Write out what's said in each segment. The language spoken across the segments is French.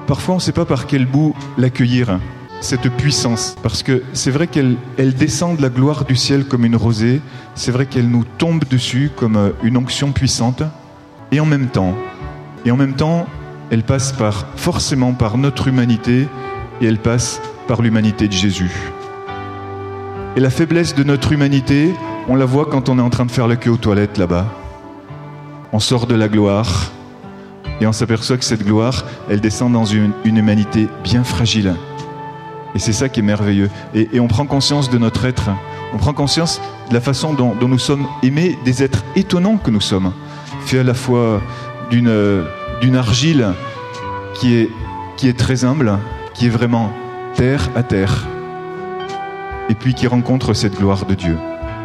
parfois on ne sait pas par quel bout l'accueillir, cette puissance. Parce que c'est vrai qu'elle descend de la gloire du ciel comme une rosée, c'est vrai qu'elle nous tombe dessus comme une onction puissante, et en même temps, elle passe forcément par notre humanité, et elle passe par l'humanité de Jésus. Et la faiblesse de notre humanité, on la voit quand on est en train de faire la queue aux toilettes là-bas. On sort de la gloire et on s'aperçoit que cette gloire, elle descend dans une humanité bien fragile. Et c'est ça qui est merveilleux. Et on prend conscience de notre être. On prend conscience de la façon dont nous sommes aimés, des êtres étonnants que nous sommes. Fait à la fois d'une argile qui est très humble, qui est vraiment terre à terre, et puis qui rencontre cette gloire de Dieu.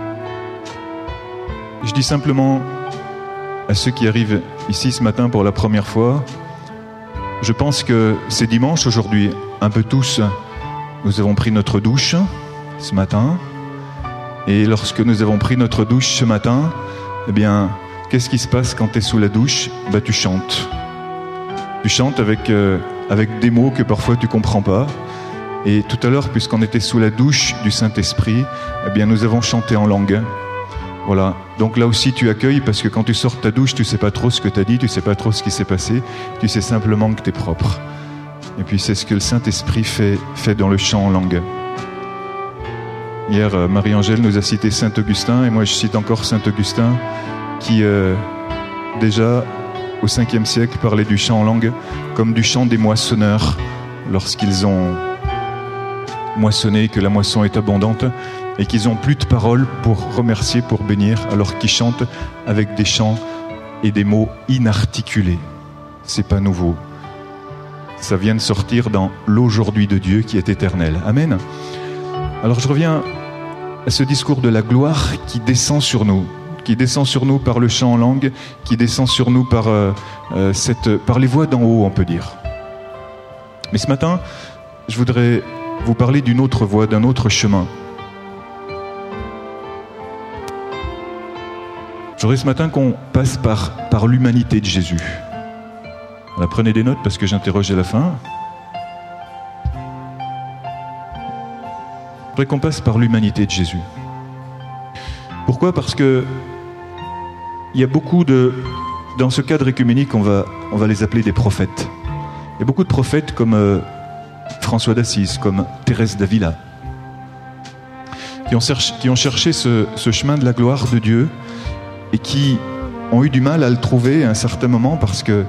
Je dis simplement à ceux qui arrivent ici ce matin pour la première fois, je pense que c'est dimanche aujourd'hui, un peu tous, nous avons pris notre douche ce matin, et lorsque nous avons pris notre douche ce matin, eh bien, qu'est-ce qui se passe quand tu es sous la douche ? Tu chantes. Tu chantes avec des mots que parfois tu ne comprends pas. Et tout à l'heure, puisqu'on était sous la douche du Saint-Esprit, eh bien, nous avons chanté en langue. Voilà. Donc là aussi, tu accueilles, parce que quand tu sors de ta douche, tu ne sais pas trop ce que tu as dit, tu ne sais pas trop ce qui s'est passé, tu sais simplement que tu es propre. Et puis c'est ce que le Saint-Esprit fait dans le chant en langue. Hier, Marie-Angèle nous a cité Saint-Augustin, et moi je cite encore Saint-Augustin, qui déjà au 5e siècle parlait du chant en langue comme du chant des moissonneurs, lorsqu'ils ont moissonné, que la moisson est abondante, et qu'ils n'ont plus de paroles pour remercier, pour bénir, alors qu'ils chantent avec des chants et des mots inarticulés. C'est pas nouveau. Ça vient de sortir dans l'aujourd'hui de Dieu qui est éternel. Amen. Alors je reviens à ce discours de la gloire qui descend sur nous par le chant en langue, qui descend sur nous par les voix d'en haut, on peut dire. Mais ce matin, je voudrais vous parler d'une autre voie, d'un autre chemin. Je voudrais ce matin qu'on passe par l'humanité de Jésus. Voilà, prenez des notes parce que j'interroge à la fin. Je voudrais qu'on passe par l'humanité de Jésus. Pourquoi ? Parce que il y a beaucoup dans ce cadre écuménique, on va les appeler des prophètes. Il y a beaucoup de prophètes comme François d'Assise, comme Thérèse d'Avila, qui ont cherché ce chemin de la gloire de Dieu et qui ont eu du mal à le trouver à un certain moment parce que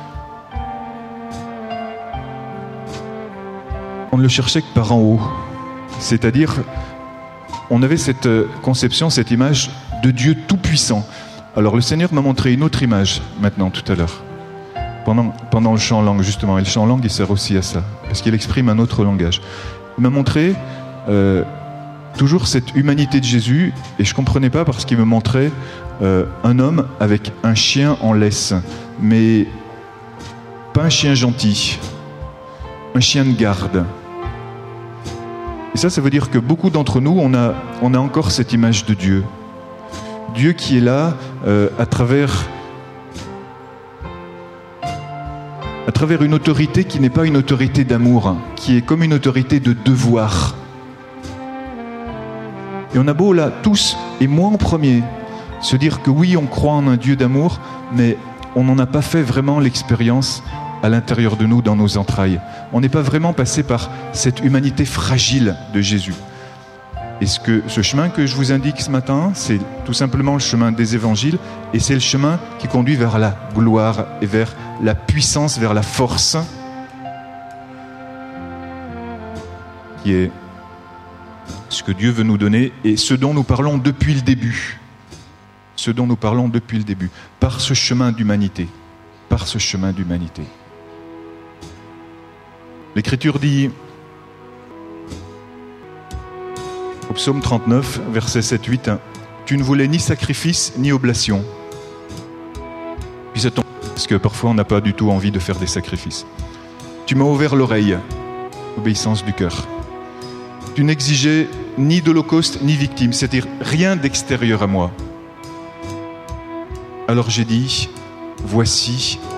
on ne le cherchait que par en haut. C'est-à-dire, on avait cette conception, cette image de Dieu tout-puissant. Alors le Seigneur m'a montré une autre image maintenant, tout à l'heure, pendant le chant en langue, justement. Et le chant en langue, il sert aussi à ça, parce qu'il exprime un autre langage. Il m'a montré toujours cette humanité de Jésus, et je ne comprenais pas parce qu'il me montrait un homme avec un chien en laisse, mais pas un chien gentil, un chien de garde. Et ça veut dire que beaucoup d'entre nous, on a encore cette image de Dieu. Dieu qui est là à travers une autorité qui n'est pas une autorité d'amour, qui est comme une autorité de devoir. Et on a beau là, tous, et moi en premier, se dire que oui, on croit en un Dieu d'amour, mais on n'en a pas fait vraiment l'expérience à l'intérieur de nous, dans nos entrailles. On n'est pas vraiment passé par cette humanité fragile de Jésus. Et ce chemin que je vous indique ce matin, c'est tout simplement le chemin des évangiles, et c'est le chemin qui conduit vers la gloire et vers la puissance, vers la force, qui est ce que Dieu veut nous donner et ce dont nous parlons depuis le début. Ce dont nous parlons depuis le début, par ce chemin d'humanité. Par ce chemin d'humanité. L'Écriture dit, au psaume 39, versets 7-8, « Tu ne voulais ni sacrifice ni oblation. » Puis ça tombe, parce que parfois on n'a pas du tout envie de faire des sacrifices. « Tu m'as ouvert l'oreille, obéissance du cœur. Tu n'exigeais ni d'holocauste ni victime, c'est-à-dire rien d'extérieur à moi. Alors j'ai dit, voici, je viens. »